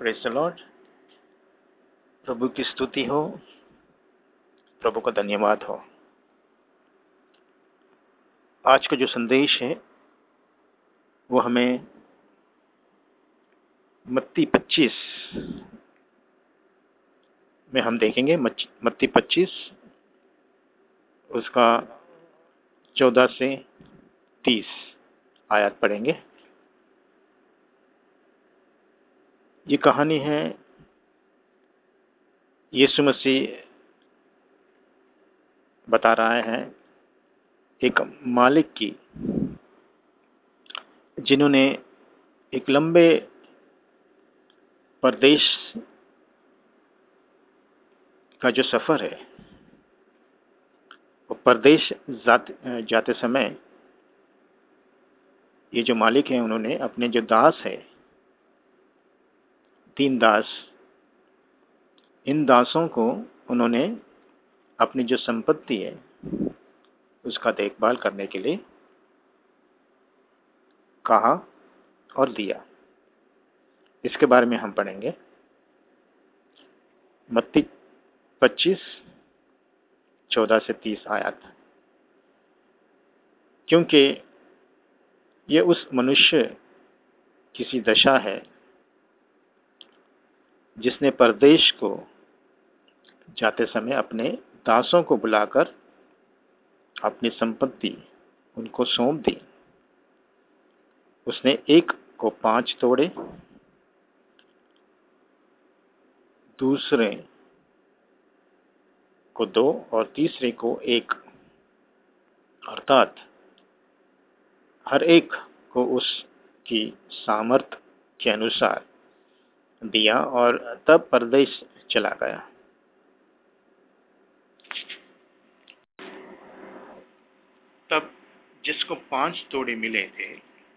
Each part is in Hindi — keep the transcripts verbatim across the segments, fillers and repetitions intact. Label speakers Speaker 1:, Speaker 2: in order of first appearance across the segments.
Speaker 1: Praise the Lord. प्रभु की स्तुति हो, प्रभु का धन्यवाद हो। आज का जो संदेश है वो हमें मत्ती पच्चीस में हम देखेंगे। मत्ती पच्चीस उसका चौदह से तीस आयत पढ़ेंगे। ये कहानी है यीशु मसीह बता रहा है एक मालिक की, जिन्होंने एक लंबे परदेश का जो सफर है, वो परदेश जाते, जाते समय ये जो मालिक है उन्होंने अपने जो दास है, तीन दास, इन दासों को उन्होंने अपनी जो संपत्ति है उसका देखभाल करने के लिए कहा और दिया। इसके बारे में हम पढ़ेंगे मत्ती पच्चीस चौदह से तीस आयत। क्योंकि ये उस मनुष्य की सी दशा है जिसने परदेश को जाते समय अपने दासों को बुलाकर अपनी संपत्ति उनको सौंप दी। उसने एक को पांच तोड़े, दूसरे को दो और तीसरे को एक, अर्थात हर एक को उसकी सामर्थ के अनुसार दिया और तब परदेश चला गया। तब जिसको पांच तोड़े मिले थे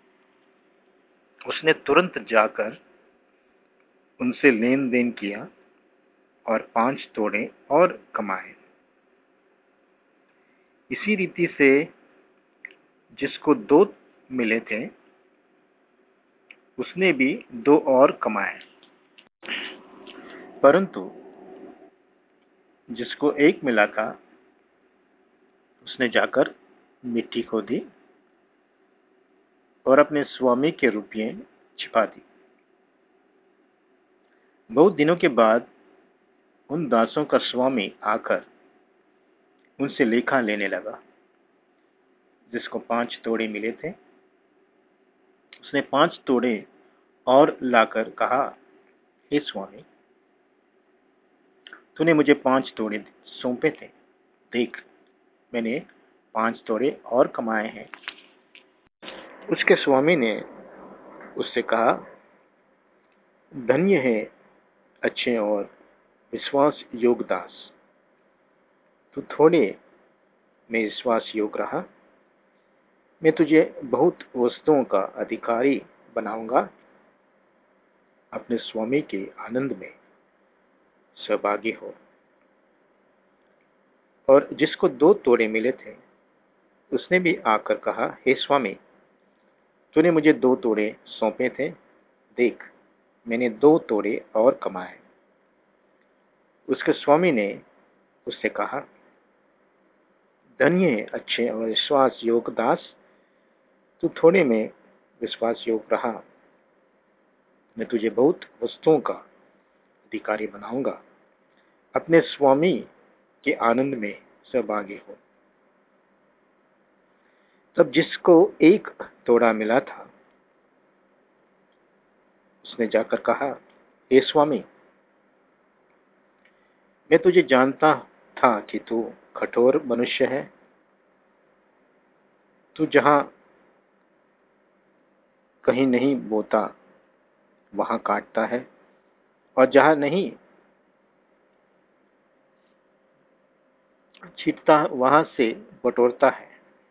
Speaker 1: उसने तुरंत जाकर उनसे लेन देन किया और पांच तोड़े और कमाए। इसी रीति से जिसको दो मिले थे उसने भी दो और कमाए। परंतु जिसको एक मिला था उसने जाकर मिट्टी खोदी और अपने स्वामी के रुपये छिपा दी। बहुत दिनों के बाद उन दासों का स्वामी आकर उनसे लेखा लेने लगा। जिसको पांच तोड़े मिले थे उसने पांच तोड़े और लाकर कहा, हे स्वामी, तूने मुझे पांच तोड़े सौंपे थे, देख मैंने पांच तोड़े और कमाए हैं। उसके स्वामी ने उससे कहा, धन्य है अच्छे और विश्वास योग्य दास, तू थोड़े में विश्वास योग्य रहा, मैं तुझे बहुत वस्तुओं का अधिकारी बनाऊंगा। अपने स्वामी के आनंद में सहभागी हो। और जिसको दो तोड़े मिले थे उसने भी आकर कहा, हे स्वामी, तूने मुझे दो तोड़े सौंपे थे, देख मैंने दो तोड़े और कमाए। उसके स्वामी ने उससे कहा, धन्य है अच्छे और विश्वास योग्य दास, तू थोड़े में विश्वास योग्य रहा, मैं तुझे बहुत वस्तुओं का अधिकारी बनाऊंगा। अपने स्वामी के आनंद में सहभागी हो। तब जिसको एक तोड़ा मिला था उसने जाकर कहा, हे स्वामी, मैं तुझे जानता था कि तू कठोर मनुष्य है। तू जहां कहीं नहीं बोता वहां काटता है और जहां नहीं छींटता वहां से बटोरता है।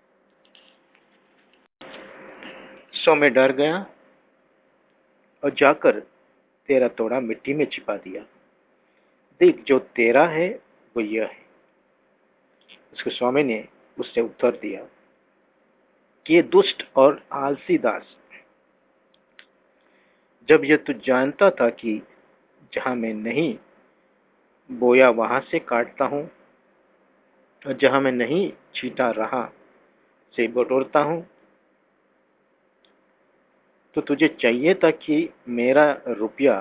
Speaker 1: सो मैं डर गया और जाकर तेरा तोड़ा मिट्टी में छिपा दिया। देख जो तेरा है वो यह है। उसके स्वामी ने उससे उत्तर दिया कि ये दुष्ट और आलसी दास, जब यह तू जानता था कि जहां मैं नहीं बोया वहां से काटता हूं, और जहां मैं नहीं छीटा रहा से बटोरता हूं। तो तुझे चाहिए था कि मेरा रुपया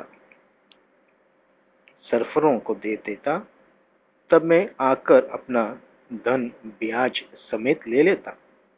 Speaker 1: सरफरों को दे देता, तब मैं आकर अपना धन ब्याज समेत ले लेता।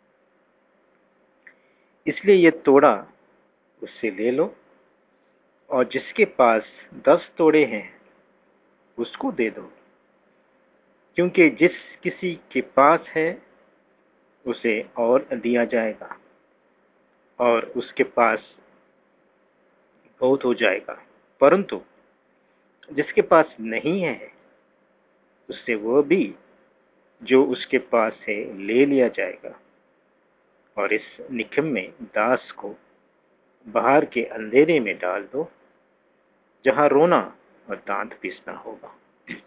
Speaker 1: इसलिए ये तोड़ा उससे ले लो, और जिसके पास दस तोड़े हैं उसको दे दो, क्योंकि जिस किसी के पास है उसे और दिया जाएगा, और उसके पास बहुत हो जाएगा। परंतु जिसके पास नहीं है, उससे वह भी जो उसके पास है ले लिया जाएगा। और इस निकम्मे दास को बाहर के अंधेरे में डाल दो, जहां रोना और दांत पीसना होगा।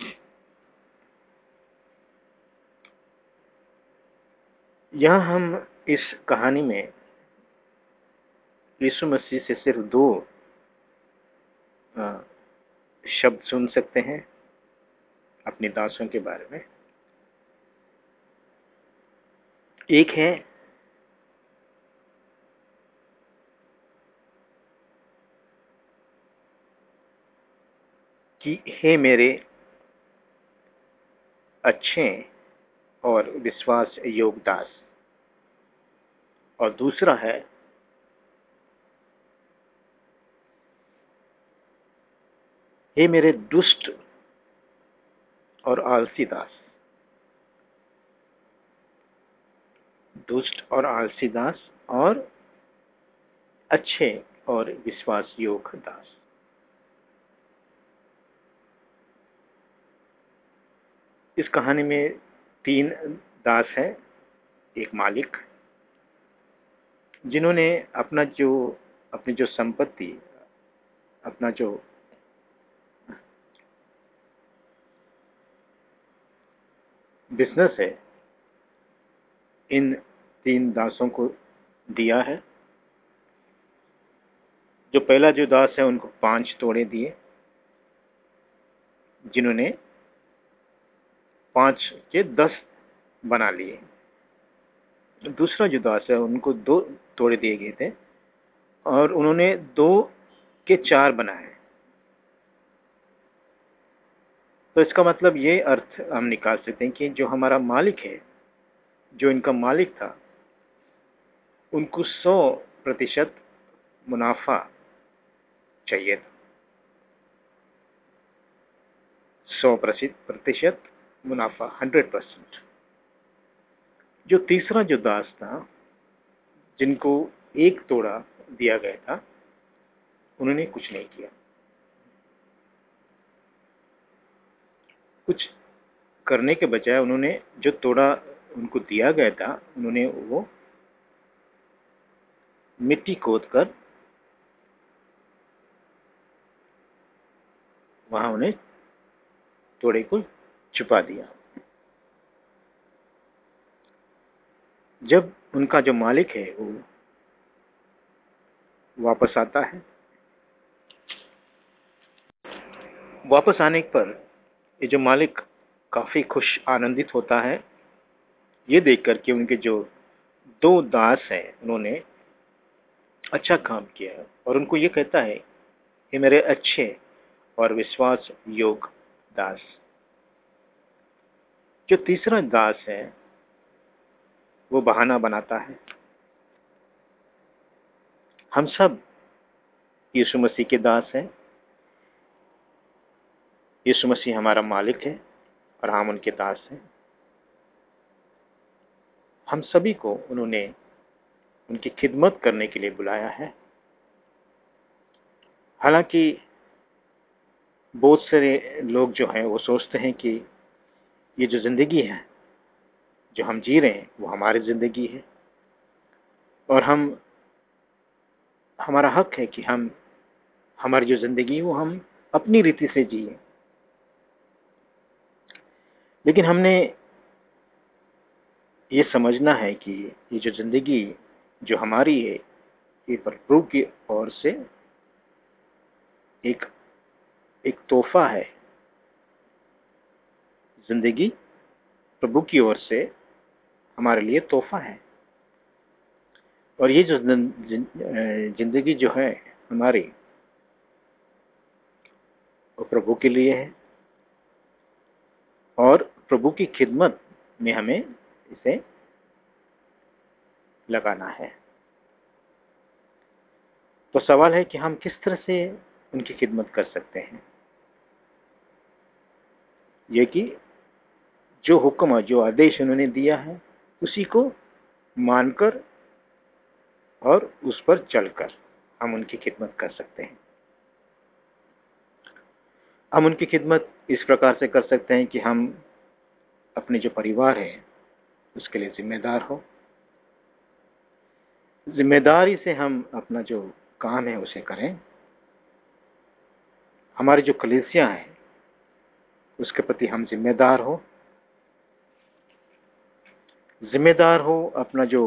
Speaker 1: यहां हम इस कहानी में यीशु मसीह से सिर्फ दो आ, शब्द सुन सकते हैं अपने दासों के बारे में। एक है कि हे मेरे अच्छे और विश्वास योग्य दास, और दूसरा है हे मेरे दुष्ट और आलसी दास। दुष्ट और आलसी दास और अच्छे और विश्वास योग्य दास। इस कहानी में तीन दास हैं। एक मालिक, जिन्होंने अपना जो अपनी जो संपत्ति, अपना जो बिजनेस है, इन तीन दासों को दिया है। जो पहला जो दास है उनको पांच तोड़े दिए, जिन्होंने पांच के दस बना लिए। दूसरा जो दास है उनको दो तोड़े दिए गए थे, और उन्होंने दो के चार बनाए। तो इसका मतलब ये अर्थ हम निकाल सकते हैं कि जो हमारा मालिक है, जो इनका मालिक था, उनको सौ प्रतिशत मुनाफा चाहिए था। सौ प्रतिशत मुनाफा, हंड्रेड परसेंट। जो तीसरा जो दास था, जिनको एक तोड़ा दिया गया था, उन्होंने कुछ नहीं किया। कुछ करने के बजाय उन्होंने जो तोड़ा उनको दिया गया था, उन्होंने वो मिट्टी खोद कर वहां उन्हें तोड़े को छुपा दिया। जब उनका जो मालिक है वो वापस आता है, वापस आने पर ये जो मालिक काफी खुश आनंदित होता है ये देखकर कि उनके जो दो दास हैं उन्होंने अच्छा काम किया है, और उनको ये कहता है कि मेरे अच्छे और विश्वास योग्य दास। जो तीसरा दास है वो बहाना बनाता है। हम सब यीशु मसीह के दास हैं। यीशु मसीह हमारा मालिक है और हम उनके दास हैं। हम सभी को उन्होंने उनकी खिदमत करने के लिए बुलाया है। हालांकि बहुत सारे लोग जो हैं वो सोचते हैं कि ये जो जिंदगी है जो हम जी रहे हैं वो हमारी जिंदगी है, और हम हमारा हक है कि हम हमारी जो जिंदगी है वो हम अपनी रीति से जिए। लेकिन हमने ये समझना है कि ये जो जिंदगी जो हमारी है ये प्रभु की ओर से एक एक तोहफा है। जिंदगी प्रभु की ओर से हमारे लिए तोहफा है, और ये जो जिंदगी जो है हमारी, वो प्रभु के लिए है, और प्रभु की खिदमत में हमें इसे लगाना है। तो सवाल है कि हम किस तरह से उनकी खिदमत कर सकते हैं। ये कि जो हुक्म, जो आदेश उन्होंने दिया है, उसी को मानकर और उस पर चलकर हम उनकी खिदमत कर सकते हैं। हम उनकी खिदमत इस प्रकार से कर सकते हैं कि हम अपने जो परिवार है उसके लिए जिम्मेदार हो। जिम्मेदारी से हम अपना जो काम है उसे करें। हमारी जो कलीसिया है उसके प्रति हम जिम्मेदार हो। जिम्मेदार हो अपना जो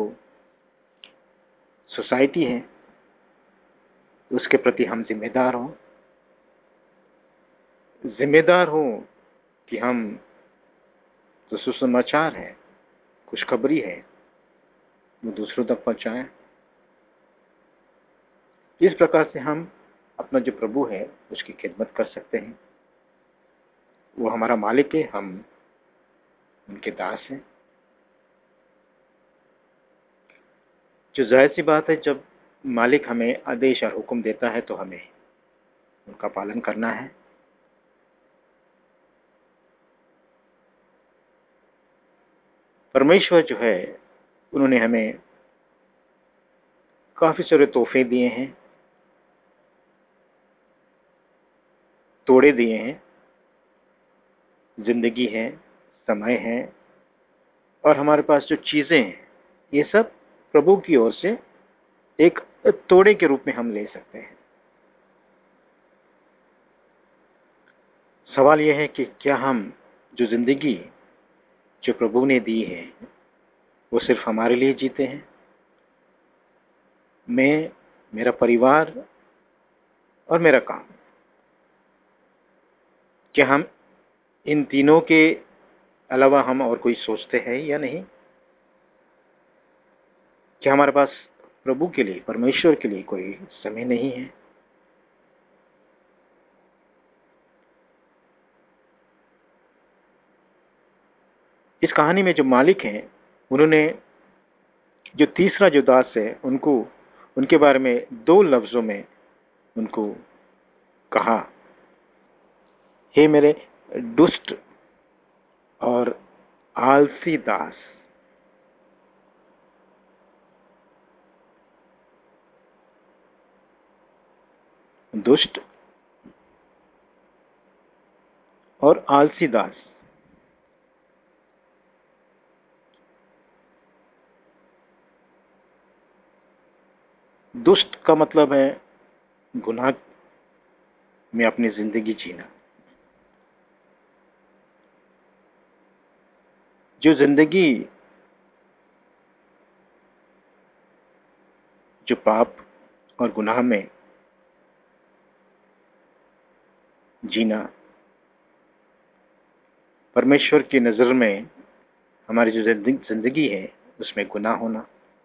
Speaker 1: सोसाइटी है उसके प्रति हम जिम्मेदार हो। जिम्मेदार हो कि हम जो सुसमाचार है, खुशखबरी है, वो दूसरों तक पहुंचाएं। इस प्रकार से हम अपना जो प्रभु है उसकी खिदमत कर सकते हैं। वो हमारा मालिक है, हम उनके दास हैं। जो जाहिर सी बात है, जब मालिक हमें आदेश और हुक्म देता है तो हमें उनका पालन करना है। परमेश्वर जो है उन्होंने हमें काफी सारे तोहफे दिए हैं, तोड़े दिए हैं। जिंदगी है, समय है, और हमारे पास जो चीजें हैं, ये सब प्रभु की ओर से एक तोड़े के रूप में हम ले सकते हैं। सवाल यह है कि क्या हम जो जिंदगी जो प्रभु ने दी है वो सिर्फ हमारे लिए जीते हैं। मैं, मेरा परिवार और मेरा काम, क्या हम इन तीनों के अलावा हम और कोई सोचते हैं या नहीं। क्या हमारे पास प्रभु के लिए, परमेश्वर के लिए कोई समय नहीं है। इस कहानी में जो मालिक हैं उन्होंने जो तीसरा जो दास है उनको, उनके बारे में दो लफ्जों में उनको कहा, हे मेरे दुष्ट और आलसी दास। दुष्ट और आलसी दास। दुष्ट का मतलब है गुनाह में अपनी जिंदगी जीना। जो जिंदगी जो पाप और गुनाह में जीना, परमेश्वर की नजर में हमारी जो जिंदगी है उसमें गुनाह होना।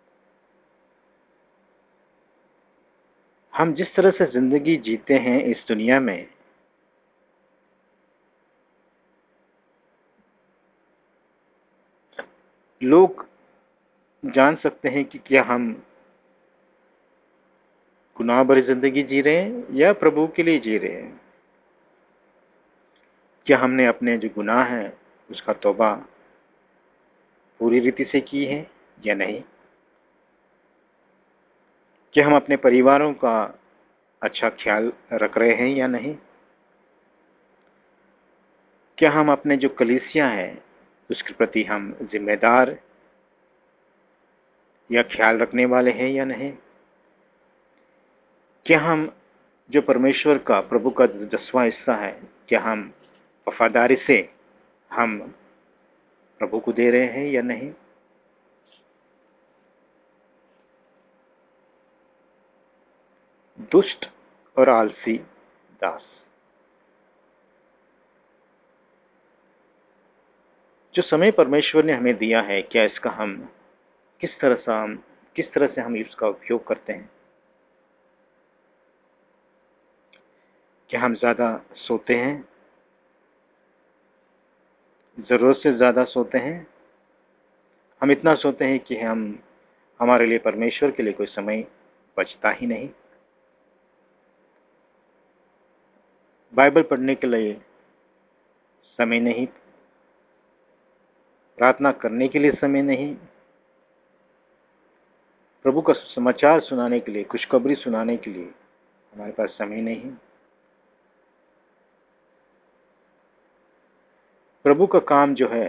Speaker 1: हम जिस तरह से जिंदगी जीते हैं इस दुनिया में, लोग जान सकते हैं कि क्या हम गुनाह भरी जिंदगी जी रहे हैं या प्रभु के लिए जी रहे हैं। क्या हमने अपने जो गुनाह है उसका तौबा पूरी रीति से की है या नहीं। क्या हम अपने परिवारों का अच्छा ख्याल रख रहे हैं या नहीं। क्या हम अपने जो कलीसिया है उसके प्रति हम जिम्मेदार या ख्याल रखने वाले हैं या नहीं। क्या हम जो परमेश्वर का, प्रभु का दसवां हिस्सा है, क्या हम वफादारी से हम प्रभु को दे रहे हैं या नहीं। दुष्ट और आलसी दास। जो समय परमेश्वर ने हमें दिया है, क्या इसका हम किस तरह से हम किस तरह से हम इसका उपयोग करते हैं? क्या हम ज़्यादा सोते हैं? ज़रूरत से ज़्यादा सोते हैं? हम इतना सोते हैं कि हम हमारे लिए परमेश्वर के लिए कोई समय बचता ही नहीं। बाइबल पढ़ने के लिए समय नहीं, प्रार्थना करने के लिए समय नहीं, प्रभु का समाचार सुनाने के लिए, खुशखबरी सुनाने के लिए हमारे पास समय नहीं। प्रभु का काम जो है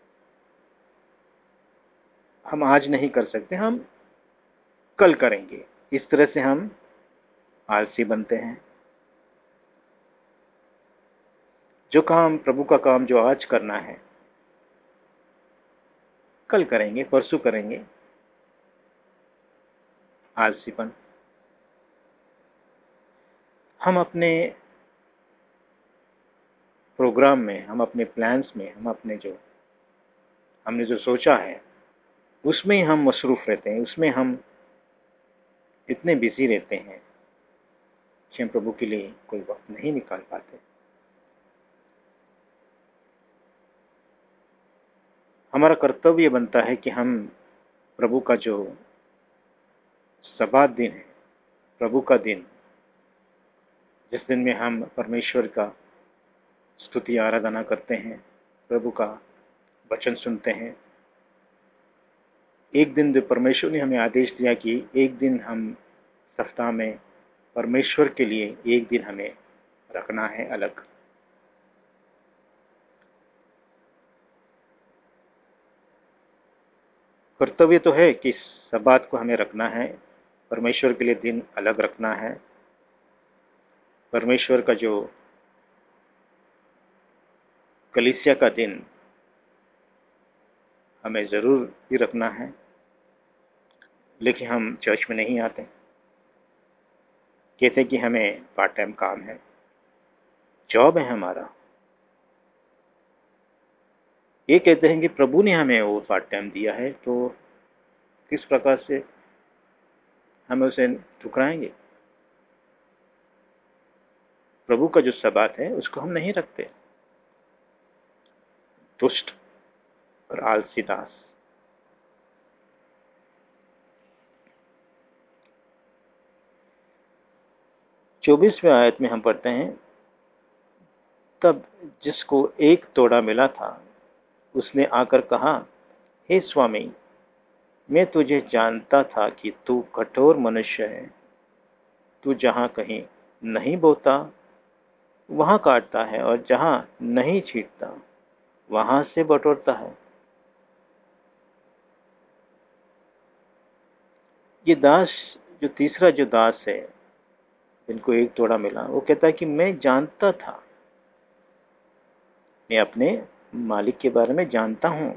Speaker 1: हम आज नहीं कर सकते, हम कल करेंगे। इस तरह से हम आलसी बनते हैं। जो काम, प्रभु का काम जो आज करना है, कल करेंगे, परसों करेंगे। आलसीपन। हम अपने प्रोग्राम में, हम अपने प्लान्स में, हम अपने जो हमने जो सोचा है उसमें हम मसरूफ रहते हैं, उसमें हम इतने बिजी रहते हैं कि हम प्रभु के लिए कोई वक्त नहीं निकाल पाते। हमारा कर्तव्य बनता है कि हम प्रभु का जो सब्बात दिन है, प्रभु का दिन, जिस दिन में हम परमेश्वर का स्तुति आराधना करते हैं, प्रभु का वचन सुनते हैं, एक दिन जो परमेश्वर ने हमें आदेश दिया कि एक दिन हम सप्ताह में परमेश्वर के लिए एक दिन हमें रखना है अलग। कर्तव्य तो है कि सब्बात को हमें रखना है, परमेश्वर के लिए दिन अलग रखना है। परमेश्वर का जो कलीसिया का दिन हमें ज़रूर भी रखना है, लेकिन हम चर्च में नहीं आते। कहते कि हमें पार्ट टाइम काम है, जॉब है हमारा। ये कहते हैं कि प्रभु ने हमें वो पार्ट टाइम दिया है, तो किस प्रकार से हम उसे ठुकराएंगे? प्रभु का जो सब्बात है उसको हम नहीं रखते। दुष्ट और आलसी दास। चौबीसवें आयत में हम पढ़ते हैं, तब जिसको एक तोड़ा मिला था उसने आकर कहा, हे स्वामी, मैं तुझे जानता था कि तू कठोर मनुष्य है। तू जहाँ कहीं नहीं बोता वहाँ काटता है, और जहाँ नहीं छींटता वहाँ से बटोरता है। ये दास, जो तीसरा जो दास है जिनको एक तोड़ा मिला, वो कहता है कि मैं जानता था, मैं अपने मालिक के बारे में जानता हूँ।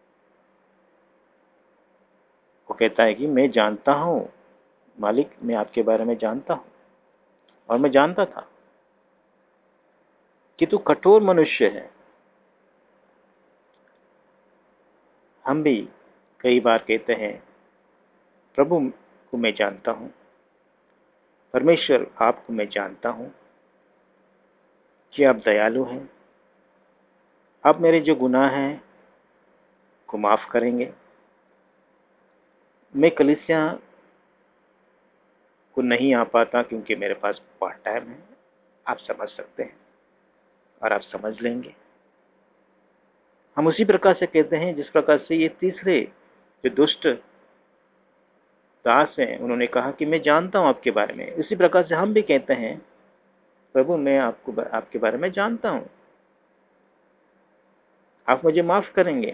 Speaker 1: वो कहता है कि मैं जानता हूँ मालिक, मैं आपके बारे में जानता हूँ, और मैं जानता था कि तू कठोर मनुष्य है। हम भी कई बार कहते हैं, प्रभु को मैं जानता हूँ, परमेश्वर आपको मैं जानता हूँ कि आप दयालु हैं, आप मेरे जो गुनाह हैं को माफ करेंगे। मैं कलीसिया को नहीं आ पाता क्योंकि मेरे पास पार्ट टाइम है। आप समझ सकते हैं और आप समझ लेंगे। हम उसी प्रकार से कहते हैं जिस प्रकार से ये तीसरे जो दुष्ट दास हैं, उन्होंने कहा कि मैं जानता हूं आपके बारे में। इसी प्रकार से हम भी कहते हैं, प्रभु मैं आपको आपके बारे में जानता हूं, आप मुझे माफ करेंगे।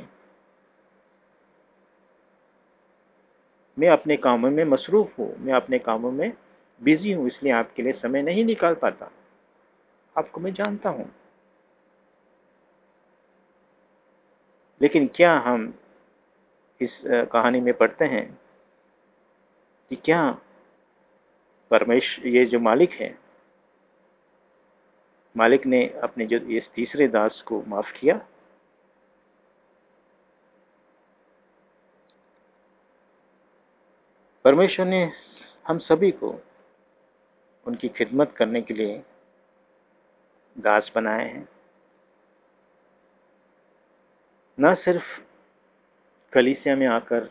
Speaker 1: मैं अपने कामों में मसरूफ हूं, मैं अपने कामों में बिजी हूं, इसलिए आपके लिए समय नहीं निकाल पाता। आपको मैं जानता हूं। लेकिन क्या हम इस कहानी में पढ़ते हैं कि क्या परमेश्वर, ये जो मालिक है, मालिक ने अपने जो इस तीसरे दास को माफ किया? परमेश्वर ने हम सभी को उनकी खिदमत करने के लिए दास बनाए हैं। न सिर्फ कलीसिया में आकर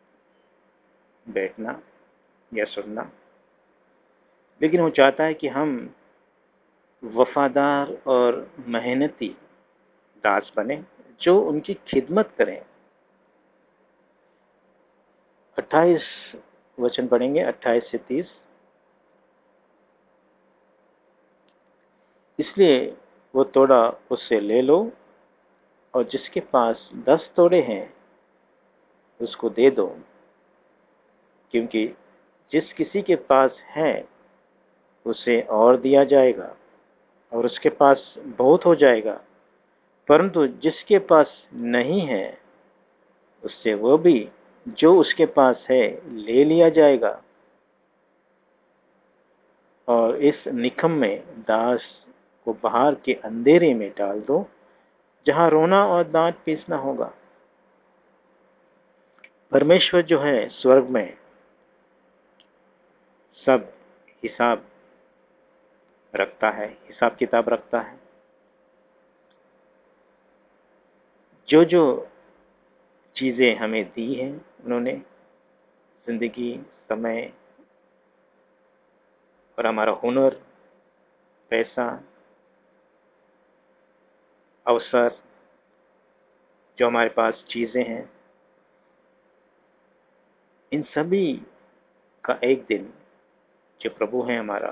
Speaker 1: बैठना या सुनना, लेकिन वो चाहता है कि हम वफादार और मेहनती दास बने जो उनकी खिदमत करें। अट्ठाईस वचन पढ़ेंगे, अट्ठाईस से तीस। इसलिए वो तोड़ा उससे ले लो, और जिसके पास दस तोड़े हैं उसको दे दो, क्योंकि जिस किसी के पास है उसे और दिया जाएगा और उसके पास बहुत हो जाएगा, परंतु जिसके पास नहीं है उससे वो भी जो उसके पास है ले लिया जाएगा। और इस निकम्मे दास को बाहर के अंधेरे में डाल दो, जहां रोना और दांत पीसना होगा। परमेश्वर जो है स्वर्ग में सब हिसाब रखता है, हिसाब किताब रखता है। जो जो चीजें हमें दी हैं उन्होंने, जिंदगी, समय और हमारा हुनर, पैसा, अवसर, जो हमारे पास चीजें हैं, इन सभी का एक दिन जो प्रभु है हमारा,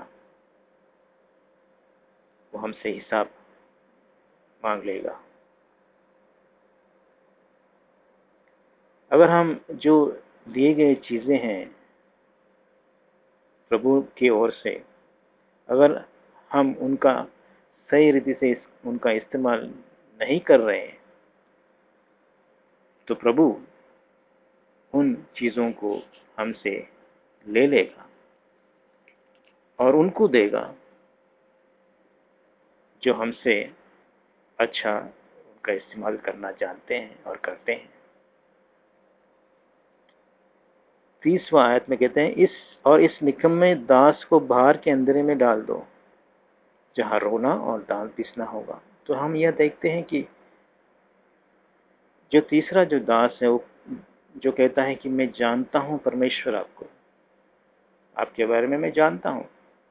Speaker 1: वो हमसे हिसाब मांग लेगा। अगर हम जो दिए गए चीजें हैं प्रभु की ओर से, अगर हम उनका सही रीति से इस, उनका इस्तेमाल नहीं कर रहे हैं, तो प्रभु उन चीजों को हमसे ले लेगा और उनको देगा जो हमसे अच्छा उनका इस्तेमाल करना जानते हैं और करते हैं। तीसवां आयत में कहते हैं, इस और इस निकम्मे दास को बाहर के अंधेरे में डाल दो, जहां रोना और दांत पीसना होगा। तो हम यह देखते हैं कि जो तीसरा जो दास है वो जो कहता है कि मैं जानता हूं परमेश्वर, आपको, आपके बारे में मैं जानता हूं,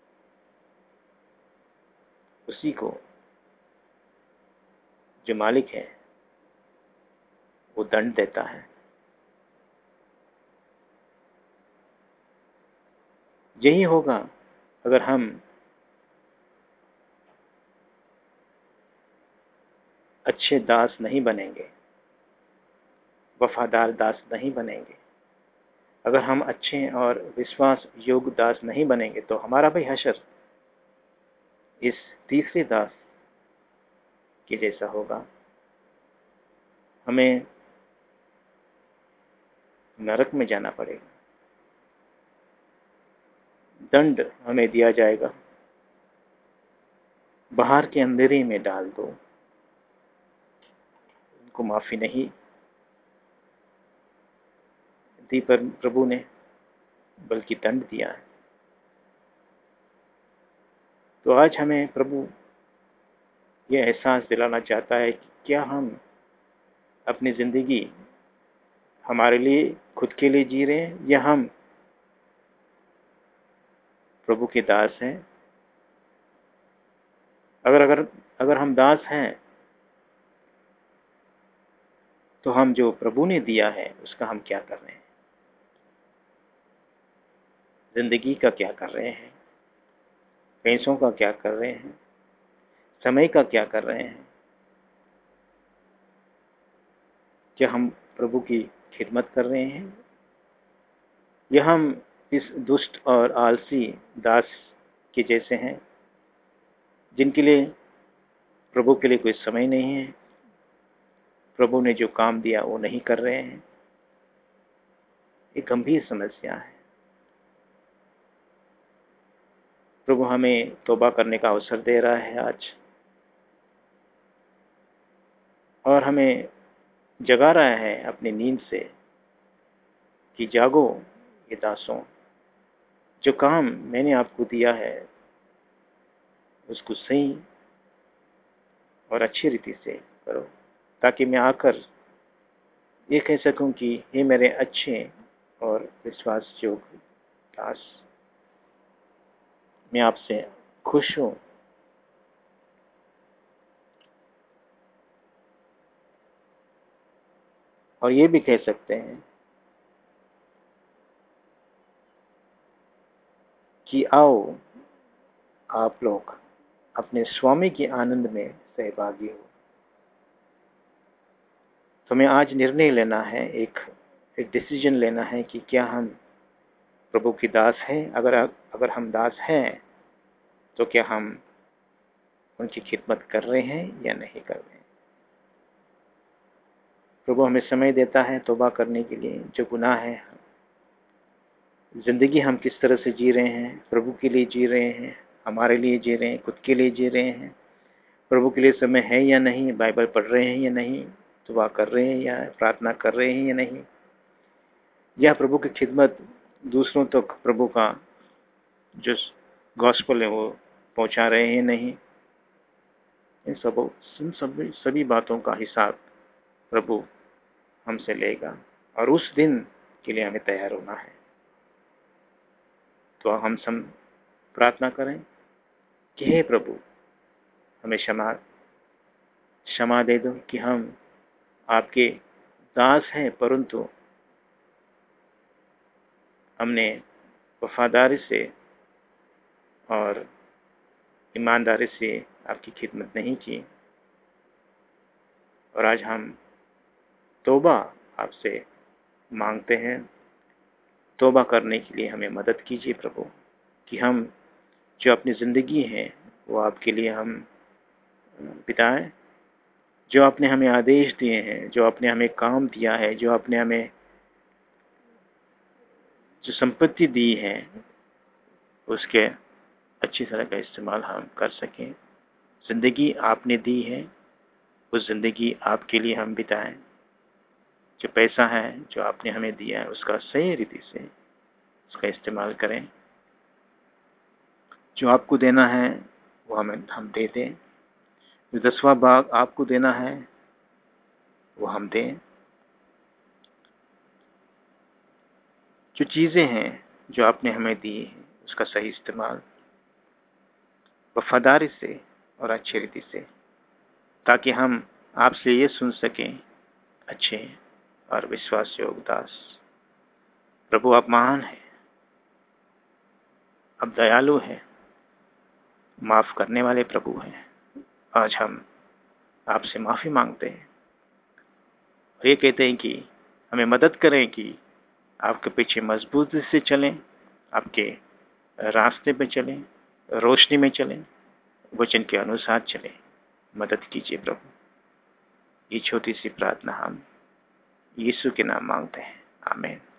Speaker 1: उसी को जो मालिक है वो दंड देता है। यही होगा अगर हम अच्छे दास नहीं बनेंगे, वफादार दास नहीं बनेंगे, अगर हम अच्छे और विश्वास योग्य दास नहीं बनेंगे, तो हमारा भी हशर इस तीसरे दास के जैसा होगा। हमें नरक में जाना पड़ेगा, दंड हमें दिया जाएगा, बाहर के अंधेरे में डाल दो। उनको माफी नहीं दी पर प्रभु ने, बल्कि दंड दिया है। तो आज हमें प्रभु यह एहसास दिलाना चाहता है कि क्या हम अपनी जिंदगी हमारे लिए, खुद के लिए जी रहे हैं, या हम प्रभु के दास हैं। अगर अगर अगर हम दास हैं, तो हम जो प्रभु ने दिया है उसका हम क्या कर रहे हैं, जिंदगी का क्या कर रहे हैं, पैसों का क्या कर रहे हैं, समय का क्या कर रहे हैं। क्या हम प्रभु की खिदमत कर रहे हैं, या हम इस दुष्ट और आलसी दास के जैसे हैं, जिनके लिए प्रभु के लिए कोई समय नहीं है, प्रभु ने जो काम दिया वो नहीं कर रहे हैं। एक गंभीर समस्या है। प्रभु हमें तौबा करने का अवसर दे रहा है आज, और हमें जगा रहा है अपनी नींद से कि जागो, ये दासों, जो काम मैंने आपको दिया है उसको सही और अच्छी रीति से करो, ताकि मैं आकर ये कह सकूं कि ये मेरे अच्छे और विश्वासयोग्य दास, मैं आपसे खुश हूं। और ये भी कह सकते हैं कि आओ आप लोग अपने स्वामी के आनंद में सहभागी हो। तो हमें आज निर्णय लेना है, एक एक डिसीजन लेना है कि क्या हम प्रभु की दास हैं। अगर अगर हम दास हैं तो क्या हम उनकी खिदमत कर रहे हैं या नहीं कर रहे हैं। प्रभु हमें समय देता है तौबा करने के लिए। जो गुनाह है, जिंदगी हम किस तरह से जी रहे हैं, प्रभु के लिए जी रहे हैं, हमारे लिए जी रहे हैं, खुद के लिए जी रहे हैं, प्रभु के लिए समय है या नहीं, बाइबल पढ़ रहे हैं या नहीं, दुआ कर रहे हैं या प्रार्थना कर रहे हैं या नहीं, या प्रभु की खिदमत दूसरों तक तो प्रभु का जो गॉस्पेल है वो पहुंचा रहे हैं नहीं। इन सब इन सभी सभी बातों का हिसाब प्रभु हमसे लेगा और उस दिन के लिए हमें तैयार होना है। तो हम सब प्रार्थना करें कि हे प्रभु, हमें क्षमा क्षमा दे दो कि हम आपके दास हैं, परंतु हमने वफादारी से और ईमानदारी से आपकी खिदमत नहीं की। और आज हम तौबा आपसे मांगते हैं। तौबा करने के लिए हमें मदद कीजिए प्रभु, कि हम जो अपनी ज़िंदगी है वो आपके लिए हम बिताएं। जो आपने हमें आदेश दिए हैं, जो आपने हमें काम दिया है, जो आपने हमें जो संपत्ति दी है, उसके अच्छी तरह का इस्तेमाल हम कर सकें। ज़िंदगी आपने दी है, उस ज़िंदगी आपके लिए हम बिताएं। जो पैसा है जो आपने हमें दिया है उसका सही रीति से उसका इस्तेमाल करें। जो आपको देना है वो हमें हम दे दें। जो दसवां भाग आपको देना है वो हम दें। जो चीज़ें हैं जो आपने हमें दी है उसका सही इस्तेमाल वफादारी से और अच्छी रीति से, ताकि हम आपसे ये सुन सकें, अच्छे और विश्वासयोग्य दास। प्रभु आप महान हैं, आप दयालु हैं, माफ करने वाले प्रभु हैं। आज हम आपसे माफी मांगते हैं और ये कहते हैं कि हमें मदद करें कि आपके पीछे मजबूती से चलें, आपके रास्ते पे चलें, रोशनी में चलें, वचन के अनुसार चलें। मदद कीजिए प्रभु। ये छोटी सी प्रार्थना हम यीशु के नाम मांगते हैं, आमीन।